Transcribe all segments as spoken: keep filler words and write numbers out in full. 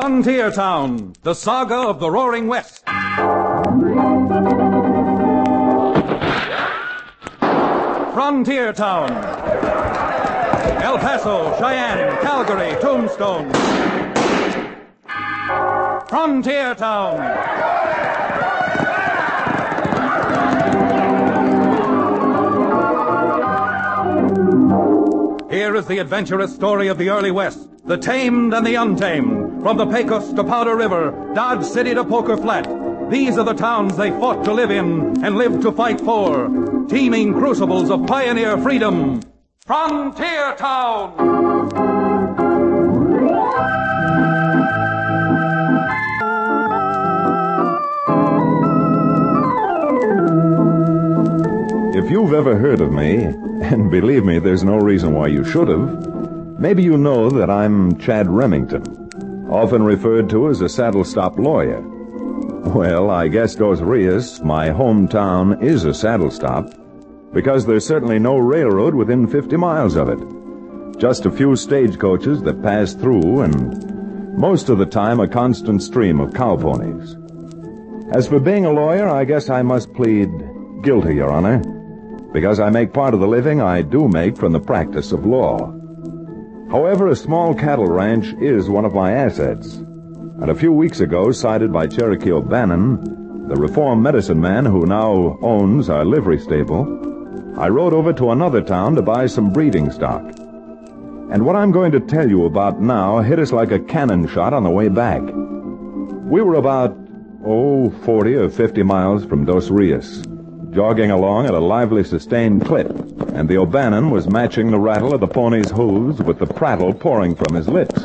Frontier Town, the saga of the Roaring West. Frontier Town. El Paso, Cheyenne, Calgary, Tombstone. Frontier Town. Here is the adventurous story of the early West, the tamed and the untamed, from the Pecos to Powder River, Dodge City to Poker Flat. These are the towns they fought to live in and lived to fight for, teeming crucibles of pioneer freedom. Frontier Town! If you've ever heard of me, and believe me, there's no reason why you should have, maybe you know that I'm Chad Remington, often referred to as a saddle-stop lawyer. Well, I guess Dos Rios, my hometown, is a saddle-stop, because there's certainly no railroad within fifty miles of it. Just a few stagecoaches that pass through, and most of the time a constant stream of cow ponies. As for being a lawyer, I guess I must plead guilty, Your Honor, because I make part of the living I do make from the practice of law. However, a small cattle ranch is one of my assets. And a few weeks ago, cited by Cherokee O'Bannon, the reformed medicine man who now owns our livery stable, I rode over to another town to buy some breeding stock. And what I'm going to tell you about now hit us like a cannon shot on the way back. We were about, oh, forty or fifty miles from Dos Rios, jogging along at a lively, sustained clip, and the O'Bannon was matching the rattle of the pony's hooves with the prattle pouring from his lips.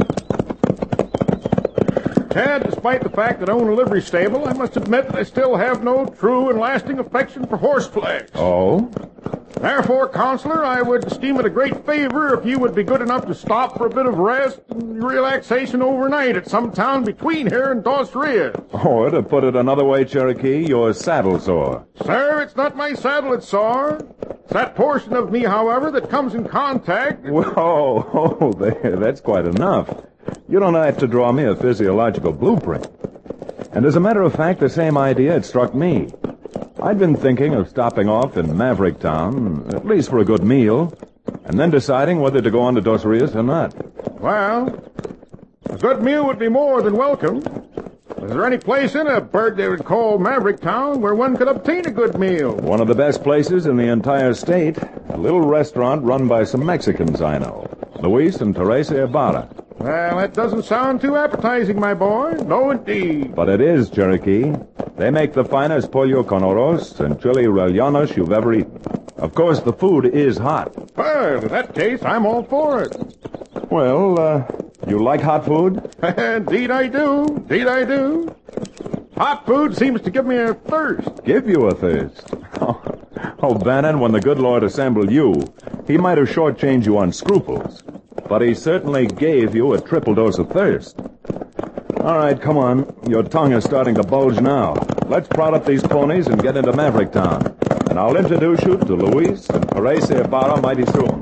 Chad, despite the fact that I own a livery stable, I must admit that I still have no true and lasting affection for horseflesh. Oh? Therefore, Counselor, I would esteem it a great favor if you would be good enough to stop for a bit of rest and relaxation overnight at some town between here and Dos Rios. Or, to put it another way, Cherokee, you're saddle sore. Sir, it's not my saddle that's sore. It's that portion of me, however, that comes in contact. Whoa, oh, there, that's quite enough. You don't have to draw me a physiological blueprint. And as a matter of fact, the same idea had struck me. I'd been thinking of stopping off in Maverick Town, at least for a good meal, and then deciding whether to go on to Dos Rios or not. Well, a good meal would be more than welcome. Is there any place in a burg they would call Maverick Town where one could obtain a good meal? One of the best places in the entire state. A little restaurant run by some Mexicans I know. Luis and Teresa Ibarra. Well, that doesn't sound too appetizing, my boy. No, indeed. But it is, Cherokee. They make the finest pollo con arroz and chili rellenos you've ever eaten. Of course, the food is hot. Well, in that case, I'm all for it. Well, uh, you like hot food? Indeed I do. Indeed I do. Hot food seems to give me a thirst. Give you a thirst? Oh, oh, Bannon, when the good Lord assembled you, he might have shortchanged you on scruples. But he certainly gave you a triple dose of thirst. All right, come on. Your tongue is starting to bulge now. Let's prod up these ponies and get into Maverick Town. And I'll introduce you to Luis and Teresa Ibarra mighty soon.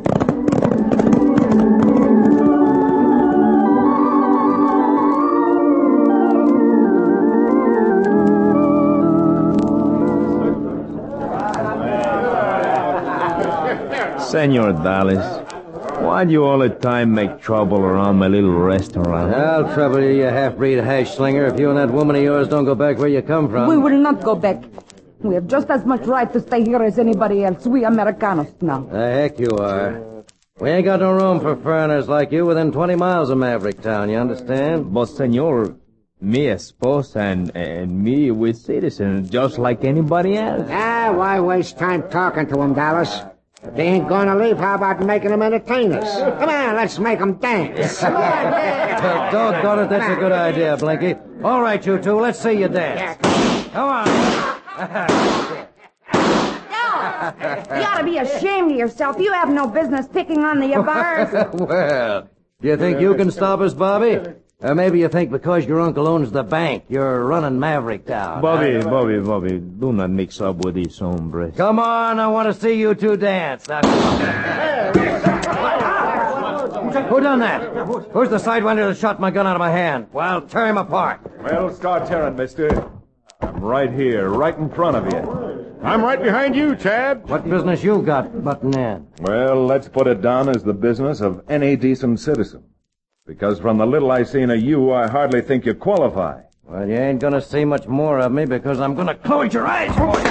Senor Dallas, why do you all the time make trouble around my little restaurant? I'll trouble you, you half-breed hash slinger, if you and that woman of yours don't go back where you come from. We will not go back. We have just as much right to stay here as anybody else. We Americanos now. The heck you are. We ain't got no room for foreigners like you within twenty miles of Maverick Town, you understand? But, senor, me esposa and, and me, we're citizens just like anybody else. Ah, why waste time talking to them, Dallas? If they ain't gonna leave, how about making them entertain us? Come on, let's make them dance. Come on, dance. Doggone it, that's a good idea, Blinky. All right, you two, let's see you dance. Come on. You ought to be ashamed of yourself. You have no business picking on the Ibarras. Well, do you think you can stop us, Bobby? Or maybe you think because your uncle owns the bank, you're running Maverick Town. Bobby, Bobby, Bobby, do not mix up with these hombres. Come on, I want to see you two dance. Now, come on. Who done that? Who's the sidewinder that shot my gun out of my hand? Well, tear him apart. Well, start tearing, mister. I'm right here, right in front of you. I'm right behind you, Chad. What business you got butting in? Well, let's put it down as the business of any decent citizen. Because from the little I seen of you, I hardly think you qualify. Well, you ain't gonna see much more of me because I'm gonna close your eyes for you.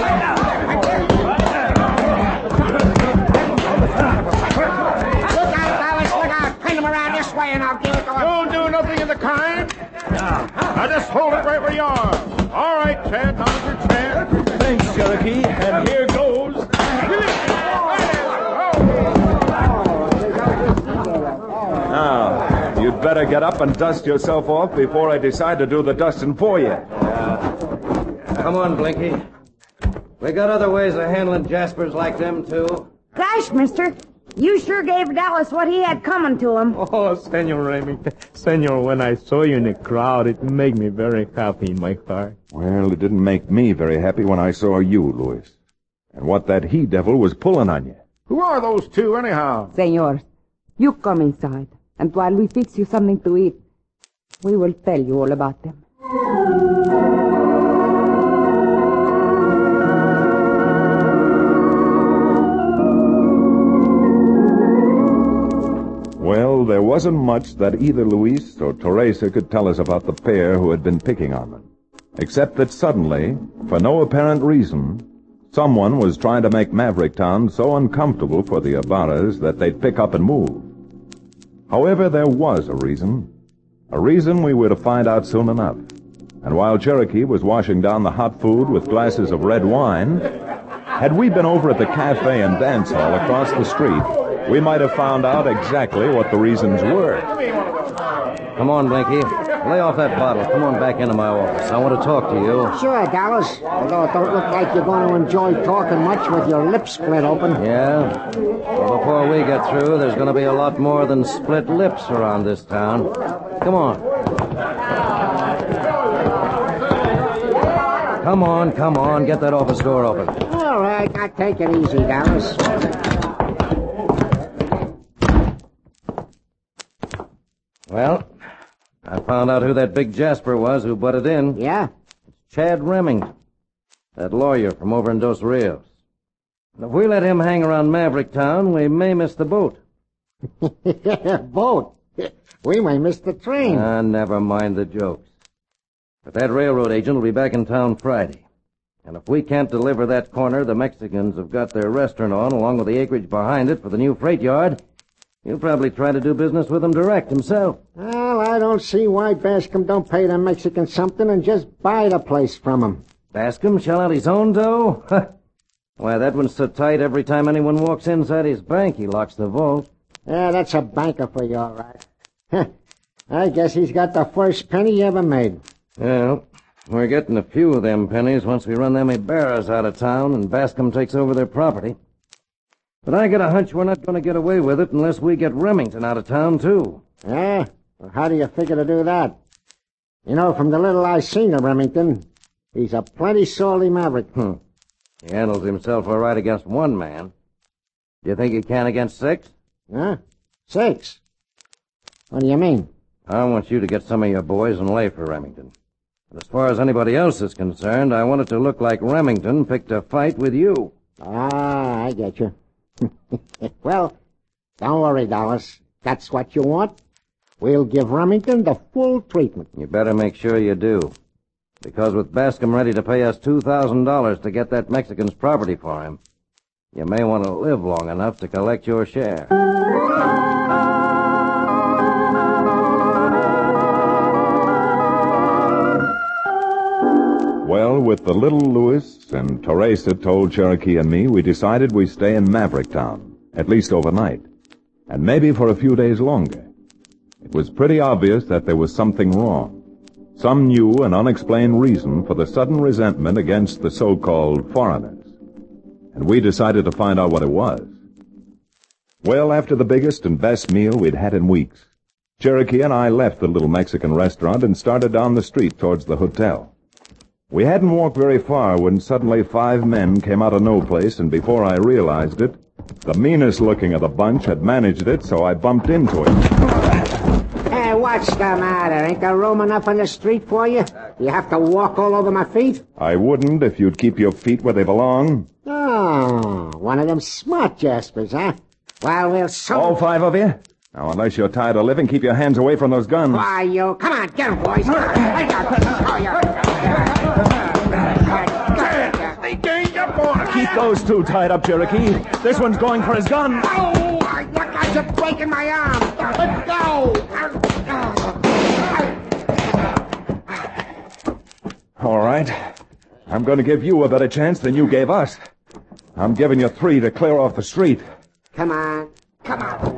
And I'll give it to him. Don't do nothing of the kind. Now just hold it right where you are. All right, Chad, now's your chance. Thanks, Cherokee, and here goes. Now, you'd better get up and dust yourself off before I decide to do the dusting for you. Come on, Blinky. We got other ways of handling Jaspers like them, too. Gosh, mister, you sure gave Dallas what he had coming to him. Oh, Senor Remington. Senor, when I saw you in the crowd, it made me very happy in my heart. Well, it didn't make me very happy when I saw you, Louis. And what that he-devil was pulling on you. Who are those two, anyhow? Senor, you come inside, and while we fix you something to eat, we will tell you all about them. Well, there wasn't much that either Luis or Teresa could tell us about the pair who had been picking on them, except that suddenly, for no apparent reason, someone was trying to make Maverick Town so uncomfortable for the Ibarras that they'd pick up and move. However, there was a reason, a reason we were to find out soon enough. And while Cherokee was washing down the hot food with glasses of red wine, had we been over at the cafe and dance hall across the street, we might have found out exactly what the reasons were. Come on, Blinky. Lay off that bottle. Come on back into my office. I want to talk to you. Sure, Dallas. Although it don't look like you're going to enjoy talking much with your lips split open. Yeah? Well, before we get through, there's going to be a lot more than split lips around this town. Come on. Come on, come on. Get that office door open. All right, now take it easy, Dallas. Well, I found out who that big Jasper was who butted in. Yeah? Chad Remington, that lawyer from over in Dos Rios. And if we let him hang around Maverick Town, we may miss the boat. Boat? We may miss the train. Ah, never mind the jokes. But that railroad agent will be back in town Friday. And if we can't deliver that corner the Mexicans have got their restaurant on, along with the acreage behind it for the new freight yard, he'll probably try to do business with them direct himself. Well, I don't see why Bascom don't pay the Mexicans something and just buy the place from them. Bascom shell out his own dough? Why, that one's so tight every time anyone walks inside his bank, he locks the vault. Yeah, that's a banker for you, all right. I guess he's got the first penny he ever made. Well, we're getting a few of them pennies once we run them Ibarras out of town and Bascom takes over their property. But I get a hunch we're not going to get away with it unless we get Remington out of town, too. Yeah? Well, how do you figure to do that? You know, from the little I seen of Remington, he's a plenty salty maverick. Hmm. He handles himself all right against one man. Do you think he can against six? Huh? Six? What do you mean? I want you to get some of your boys and lay for Remington. But as far as anybody else is concerned, I want it to look like Remington picked a fight with you. Ah, I get you. Well, don't worry, Dallas. That's what you want. We'll give Remington the full treatment. You better make sure you do. Because with Bascom ready to pay us two thousand dollars to get that Mexican's property for him, you may want to live long enough to collect your share. Well, with the little Louis and Teresa told Cherokee and me, we decided we'd stay in Maverick Town, at least overnight, and maybe for a few days longer. It was pretty obvious that there was something wrong, some new and unexplained reason for the sudden resentment against the so-called foreigners, and we decided to find out what it was. Well, after the biggest and best meal we'd had in weeks, Cherokee and I left the little Mexican restaurant and started down the street towards the hotel. We hadn't walked very far when suddenly five men came out of no place, and before I realized it, the meanest looking of the bunch had managed it, so I bumped into him. Hey, what's the matter? Ain't there room enough on the street for you? You have to walk all over my feet? I wouldn't if you'd keep your feet where they belong. Oh, one of them smart jaspers, huh? Well, we'll soon... All five of you? Now, unless you're tired of living, keep your hands away from those guns. Why, you... Come on, get 'em, boys. They ganged up on us. Keep those two tied up, Cherokee. This one's going for his gun. Oh, you guys are breaking my arm. Let go. All right. I'm going to give you a better chance than you gave us. I'm giving you three to clear off the street. Come on. Come on.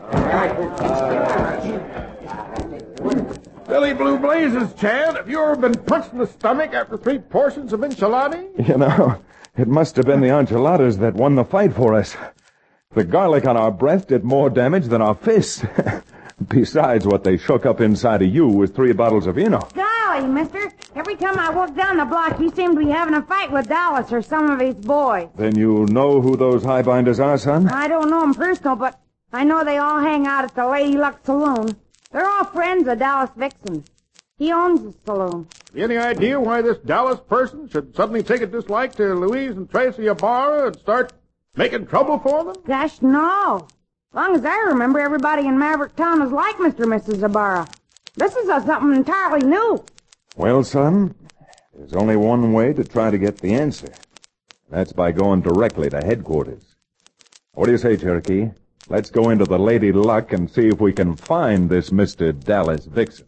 Billy Blue Blazes, Chad, have you ever been punched in the stomach after three portions of enchilada? You know, it must have been the enchiladas that won the fight for us. The garlic on our breath did more damage than our fists. Besides, what they shook up inside of you was three bottles of Eno. Golly, mister. Every time I walk down the block, you seem to be having a fight with Dallas or some of his boys. Then you know who those highbinders are, son? I don't know them personal, but I know they all hang out at the Lady Luck Saloon. They're all friends of Dallas Vixen. He owns the saloon. Any idea why this Dallas person should suddenly take a dislike to Louise and Tracy Ibarra and start making trouble for them? Gosh, no. As long as I remember, everybody in Maverick Town is like Mister and Missus Ibarra. This is a something entirely new. Well, son, there's only one way to try to get the answer. That's by going directly to headquarters. What do you say, Cherokee? Let's go into the Lady Luck and see if we can find this Mister Dallas Vixen.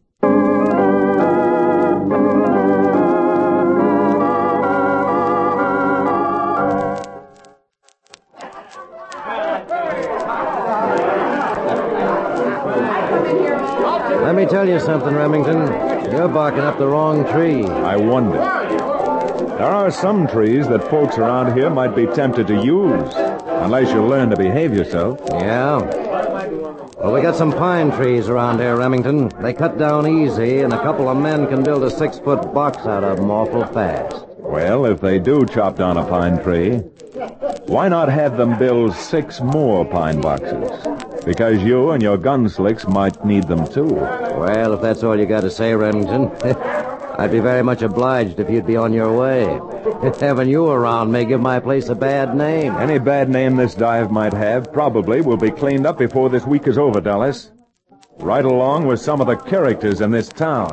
Let me tell you something, Remington. You're barking up the wrong tree. I wonder. There are some trees that folks around here might be tempted to use, unless you learn to behave yourself. Yeah? Well, we got some pine trees around here, Remington. They cut down easy, and a couple of men can build a six-foot box out of them awful fast. Well, if they do chop down a pine tree, why not have them build six more pine boxes? Because you and your gunslicks might need them too. Well, if that's all you got to say, Remington, I'd be very much obliged if you'd be on your way. Having you around may give my place a bad name. Any bad name this dive might have probably will be cleaned up before this week is over, Dallas. Right along with some of the characters in this town.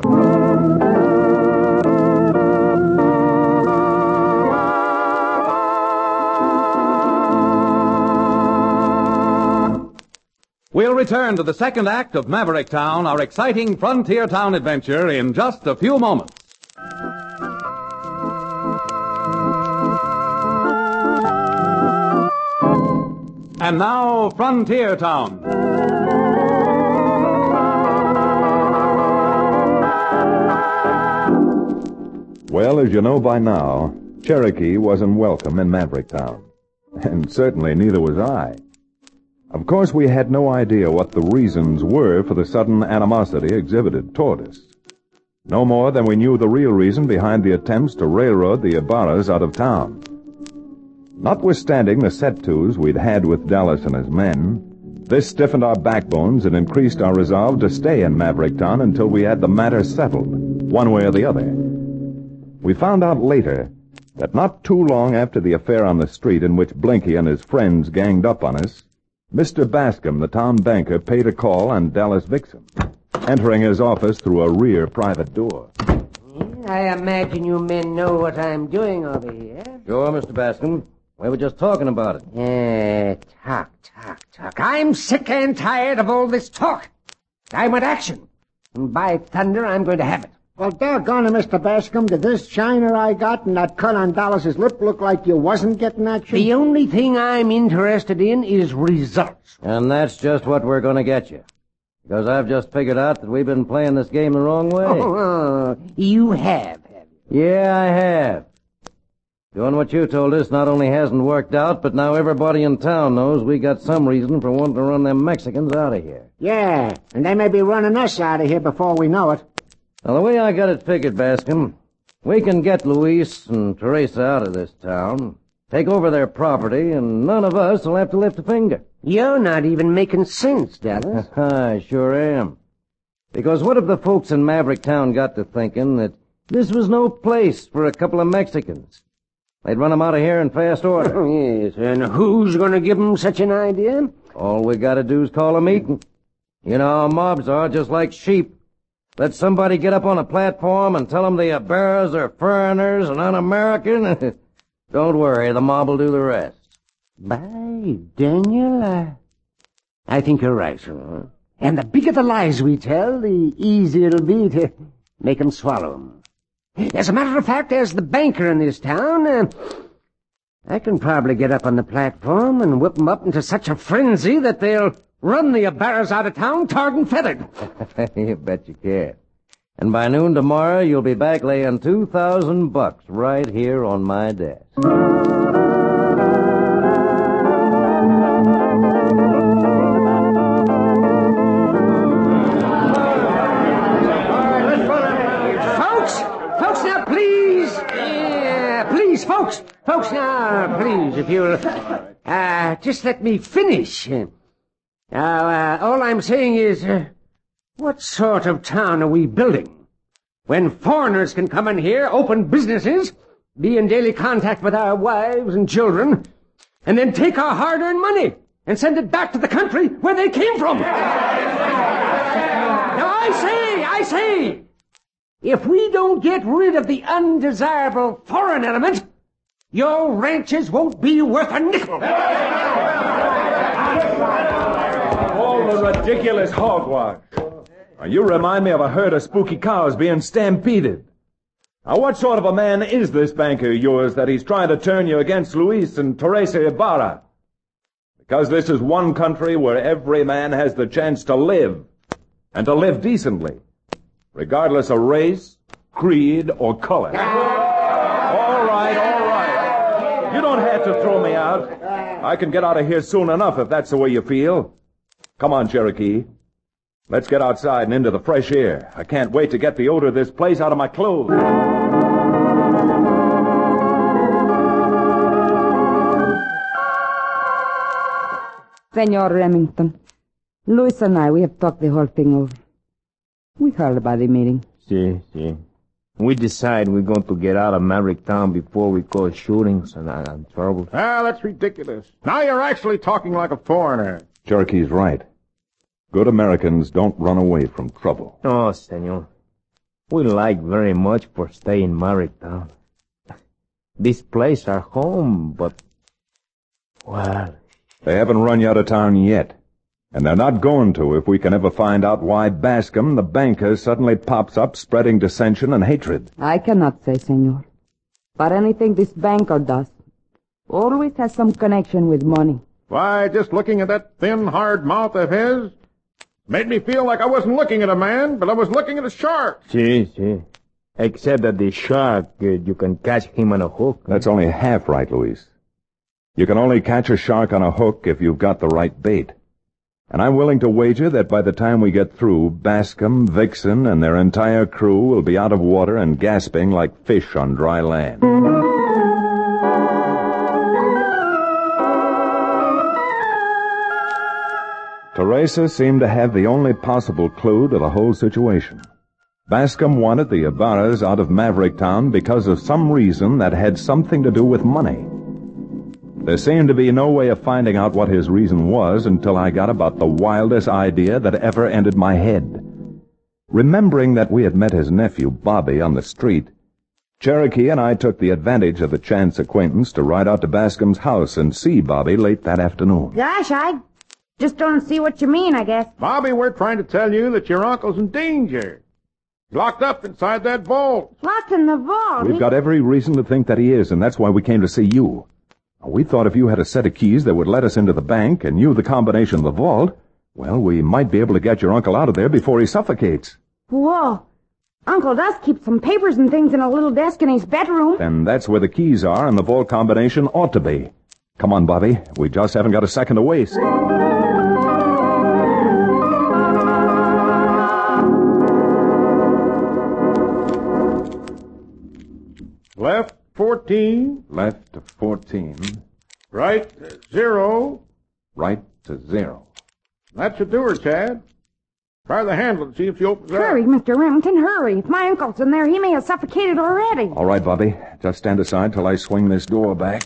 We'll return to the second act of Maverick Town, our exciting frontier town adventure, in just a few moments. And now, Frontier Town. Well, as you know by now, Cherokee wasn't welcome in Maverick Town. And certainly neither was I. Of course, we had no idea what the reasons were for the sudden animosity exhibited toward us. No more than we knew the real reason behind the attempts to railroad the Ibarras out of town. Notwithstanding the set-tos we'd had with Dallas and his men, this stiffened our backbones and increased our resolve to stay in Maverick Town until we had the matter settled, one way or the other. We found out later that not too long after the affair on the street in which Blinky and his friends ganged up on us, Mister Bascom, the town banker, paid a call on Dallas Vixen, entering his office through a rear private door. I imagine you men know what I'm doing over here. Sure, Mister Bascom. We were just talking about it. Yeah, talk, talk, talk. I'm sick and tired of all this talk. I want action. And by thunder, I'm going to have it. Well, doggone it, Mister Bascom. Did this shiner I got and that cut on Dallas's lip look like you wasn't getting action? The only thing I'm interested in is results. And that's just what we're going to get you. Because I've just figured out that we've been playing this game the wrong way. Oh, uh, you have, have you? Yeah, I have. Doing what you told us not only hasn't worked out, but now everybody in town knows we got some reason for wanting to run them Mexicans out of here. Yeah, and they may be running us out of here before we know it. Now, the way I got it figured, Bascom, We can get Luis and Teresa out of this town, take over their property, and none of us will have to lift a finger. You're not even making sense, Dallas. I sure am. Because what if the folks in Maverick Town got to thinking that this was no place for a couple of Mexicans? They'd run them out of here in fast order. Yes, and who's going to give them such an idea? All we gotta do is call a meeting. You know how mobs are, just like sheep. Let somebody get up on a platform and tell them the Ibarras are foreigners and un-American. Don't worry, the mob will do the rest. By Daniel, uh, I think you're right. And the bigger the lies we tell, the easier it'll be to make 'em swallow 'em. As a matter of fact, as the banker in this town, uh, I can probably get up on the platform and whip 'em up into such a frenzy that they'll run the Ibarras out of town tarred and feathered. You bet you can. And by noon tomorrow, you'll be back laying two thousand bucks right here on my desk. Folks, folks, now please, yeah, please, folks, folks, now please, if you'll, uh, just let me finish. Now, uh, all I'm saying is, uh, what sort of town are we building? When foreigners can come in here, open businesses, be in daily contact with our wives and children, and then take our hard-earned money and send it back to the country where they came from. Now, I say, I say, if we don't get rid of the undesirable foreign element, your ranches won't be worth a nickel. All the ridiculous hogwash. Now, you remind me of a herd of spooky cows being stampeded. Now, what sort of a man is this banker of yours that he's trying to turn you against Luis and Teresa Ibarra? Because this is one country where every man has the chance to live, and to live decently, regardless of race, creed, or color. All right, all right. You don't have to throw me out. I can get out of here soon enough if that's the way you feel. Come on, Cherokee. Let's get outside and into the fresh air. I can't wait to get the odor of this place out of my clothes. Senor Remington, Luis and I, we have talked the whole thing over. We heard about the meeting. See, see. We decide we're going to get out of Maverick Town before we cause shootings and, and trouble. Ah, that's ridiculous. Now you're actually talking like a foreigner. Cherokee's right. Good Americans don't run away from trouble. Oh, senor. We like very much for staying in Maverick Town. This place our home, but... well... They haven't run you out of town yet. And they're not going to if we can ever find out why Bascom, the banker, suddenly pops up spreading dissension and hatred. I cannot say, senor. But anything this banker does always has some connection with money. Why, just looking at that thin, hard mouth of his made me feel like I wasn't looking at a man, but I was looking at a shark. See, see. Except that the shark, uh, you can catch him on a hook. That's only half right, Luis. You can only catch a shark on a hook if you've got the right bait. And I'm willing to wager that by the time we get through, Bascom, Vixen, and their entire crew will be out of water and gasping like fish on dry land. Teresa seemed to have the only possible clue to the whole situation. Bascom wanted the Ibarras out of Maverick Town because of some reason that had something to do with money. There seemed to be no way of finding out what his reason was until I got about the wildest idea that ever entered my head. Remembering that we had met his nephew, Bobby, on the street, Cherokee and I took the advantage of the chance acquaintance to ride out to Bascom's house and see Bobby late that afternoon. Gosh, I just don't see what you mean, I guess. Bobby, we're trying to tell you that your uncle's in danger. He's locked up inside that vault. Locked in the vault. We've got every reason to think that he is, and that's why we came to see you. We thought if you had a set of keys that would let us into the bank and knew the combination of the vault, well, we might be able to get your uncle out of there before he suffocates. Whoa. Uncle does keep some papers and things in a little desk in his bedroom. And that's where the keys are, and the vault combination ought to be. Come on, Bobby. We just haven't got a second to waste. Left, fourteen. Left to fourteen. Right, zero. Right to zero. That should do her, Chad. Try the handle and see if she opens up. Hurry, Mister Remington, hurry. If my uncle's in there, he may have suffocated already. All right, Bobby. Just stand aside till I swing this door back.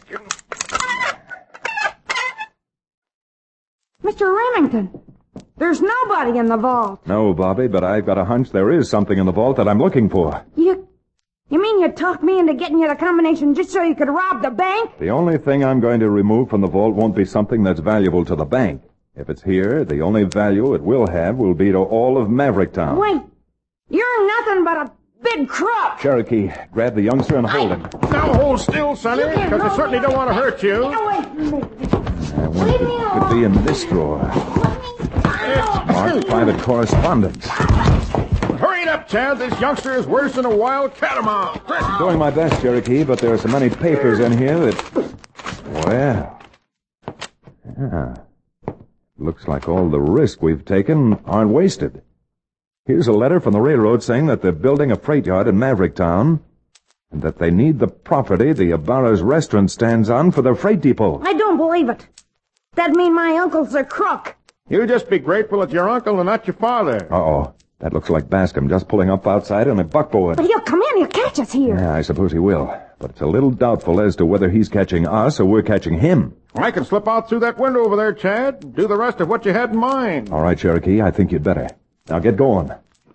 Mister Remington, there's nobody in the vault. No, Bobby, but I've got a hunch there is something in the vault that I'm looking for. You... You mean you talked me into getting you the combination just so you could rob the bank? The only thing I'm going to remove from the vault won't be something that's valuable to the bank. If it's here, the only value it will have will be to all of Maverick Town. Wait. You're nothing but a big crook. Cherokee, grab the youngster and hold him. Now hold still, Sonny, You can't because I hold certainly me. don't want to hurt you. Get away from me. I wonder if it could be in this drawer. Marked private correspondence. Hurry it up, Chad. This youngster is worse than a wild catamount. I'm doing my best, Cherokee, but there are so many papers in here that... Well... Yeah. Looks like all the risk we've taken aren't wasted. Here's a letter from the railroad saying that they're building a freight yard in Maverick Town and that they need the property the Ibarra's restaurant stands on for their freight depot. I don't believe it. That'd mean my uncle's a crook. You just be grateful it's your uncle and not your father. Uh-oh. That looks like Bascom just pulling up outside in a buckboard. But he'll come in. He'll catch us here. Yeah, I suppose he will. But it's a little doubtful as to whether he's catching us or we're catching him. I can slip out through that window over there, Chad, and do the rest of what you had in mind. All right, Cherokee, I think you'd better. Now get going.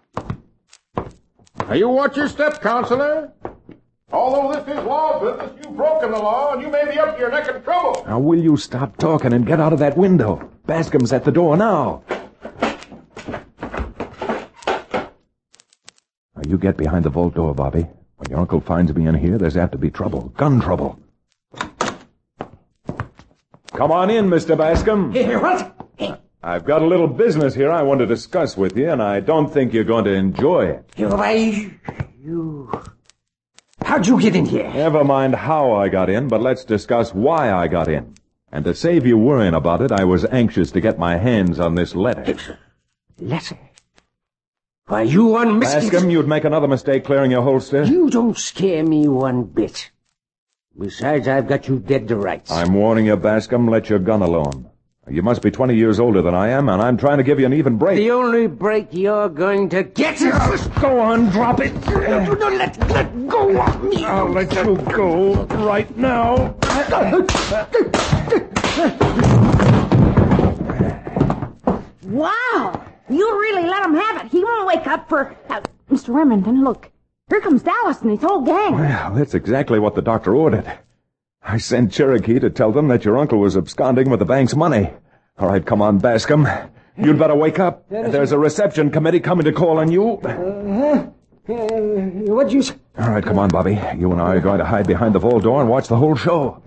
Now you watch your step, Counselor. Although this is law business, you've broken the law, and you may be up to your neck in trouble. Now, will you stop talking and get out of that window? Bascom's at the door now. Now, you get behind the vault door, Bobby. When your uncle finds me in here, there's apt to be trouble. Gun trouble. Come on in, Mister Bascom. Here, what? I've got a little business here I want to discuss with you, and I don't think you're going to enjoy it. You, I... You... How'd you get in here? Never mind how I got in, but let's discuss why I got in. And to save you worrying about it, I was anxious to get my hands on this letter. Letter? Why, you unmistakable... Bascom, you'd make another mistake clearing your holster. You don't scare me one bit. Besides, I've got you dead to rights. I'm warning you, Bascom, let your gun alone. You must be twenty years older than I am, and I'm trying to give you an even break. The only break you're going to get... Go on, drop it. No, no, let, let go of me. I'll let you go right now. Wow. You really let him have it. He won't wake up for... Uh, Mister Remington, look. Here comes Dallas and his whole gang. Well, that's exactly what the doctor ordered. I sent Cherokee to tell them that your uncle was absconding with the bank's money. All right, come on, Bascom. You'd better wake up. There's a reception committee coming to call on you. Uh, uh, what'd you say? All right, come on, Bobby. You and I are going to hide behind the vault door and watch the whole show.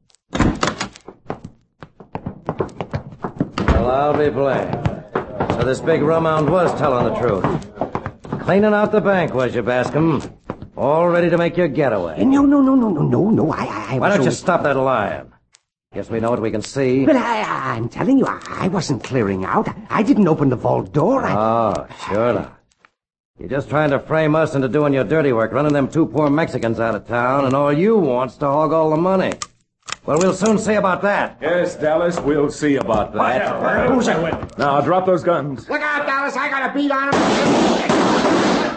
Well, I'll be blamed. So this big rumhound was telling the truth. Cleaning out the bank, was you, Bascom? All ready to make your getaway. No, no, no, no, no, no, no. I, I, I Why don't was you only- stop that lying? Guess we know what we can see. But I, I, I'm telling you, I, I wasn't clearing out. I didn't open the vault door. I... Oh, sure not. You're just trying to frame us into doing your dirty work, running them two poor Mexicans out of town, and all you want's to hog all the money. Well, we'll soon see about that. Yes, Dallas, we'll see about that. Who's that? Now, drop those guns. Look out, Dallas. I got a beat on him.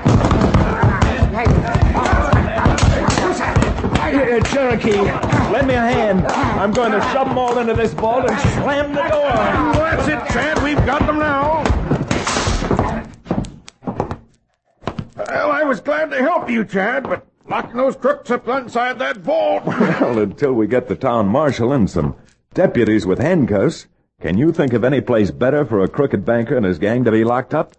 Here, Cherokee, lend me a hand. I'm going to shove them all into this vault and slam the door. That's it, Chad. We've got them now. Well, I was glad to help you, Chad, but locking those crooks up inside that vault. Well, until we get the town marshal and some deputies with handcuffs, can you think of any place better for a crooked banker and his gang to be locked up?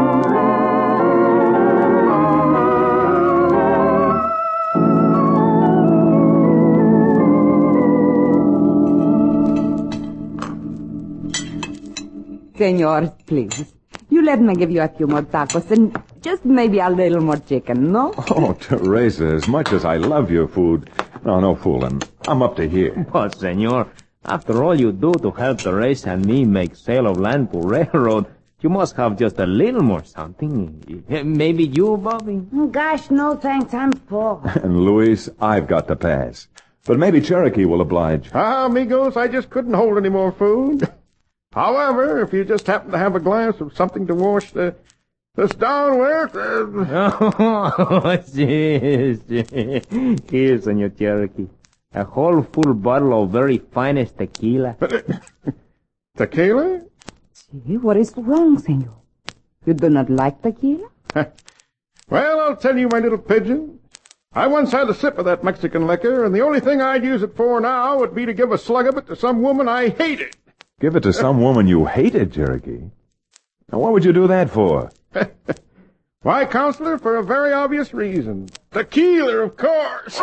Senor, please. You let me give you a few more tacos and just maybe a little more chicken, no? Oh, Teresa, as much as I love your food, no, no fooling. I'm up to here. But, senor, after all you do to help Teresa and me make sale of land to railroad, You must have just a little more something. Maybe you, Bobby? Oh, gosh, no thanks. I'm full. And Luis, I've got to pass. But maybe Cherokee will oblige. Ah, amigos, I just couldn't hold any more food. However, if you just happen to have a glass of something to wash the this down with... Uh... Oh, yes, yes. Here, Senor Cherokee. A whole full bottle of very finest tequila. But, uh, tequila? See, what is wrong, senor? You do not like tequila? Well, I'll tell you, my little pigeon. I once had a sip of that Mexican liquor, and the only thing I'd use it for now would be to give a slug of it to some woman I hated. Give it to some woman you hated, Cherokee? Now, what would you do that for? Why, Counselor, for a very obvious reason. Tequila, of course.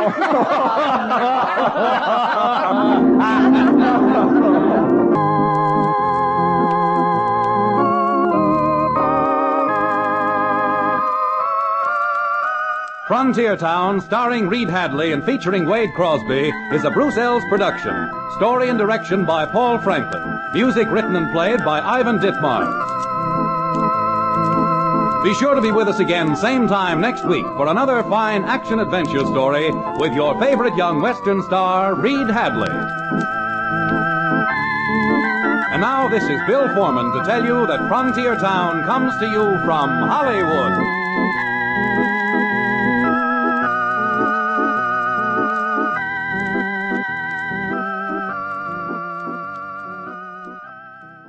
Frontier Town, starring Reed Hadley and featuring Wade Crosby, is a Bruce Ells production. Story and direction by Paul Franklin. Music written and played by Ivan Ditmars. Be sure to be with us again same time next week for another fine action-adventure story with your favorite young Western star, Reed Hadley. And now this is Bill Foreman to tell you that Frontier Town comes to you from Hollywood.